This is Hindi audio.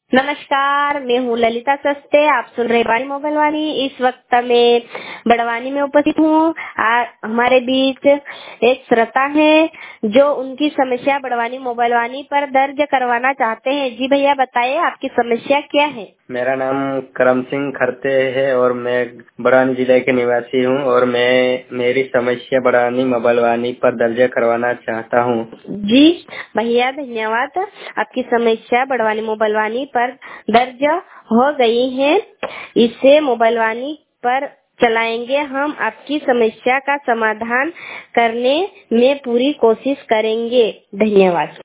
नमस्कार, मैं हूँ ललिता सस्ते। आप सुन रहे बानी मोबाइल वाणी। इस वक्त मैं बड़वानी में उपस्थित हूँ। हमारे बीच एक श्रोता है जो उनकी समस्या बड़वानी मोबाइल वाणी पर दर्ज करवाना चाहते हैं। जी भैया, बताइए आपकी समस्या क्या है। मेरा नाम करम सिंह खरते है और मैं बड़वानी जिले के निवासी हूँ और मेरी समस्या बड़वानी मोबाइल वाणी पर दर्ज करवाना चाहता हूँ। जी भैया, धन्यवाद। आपकी समस्या बड़वानी मोबाइल वाणी पर दर्ज हो गई है। इसे मोबाइल वाणी पर चलाएंगे। हम आपकी समस्या का समाधान करने में पूरी कोशिश करेंगे। धन्यवाद।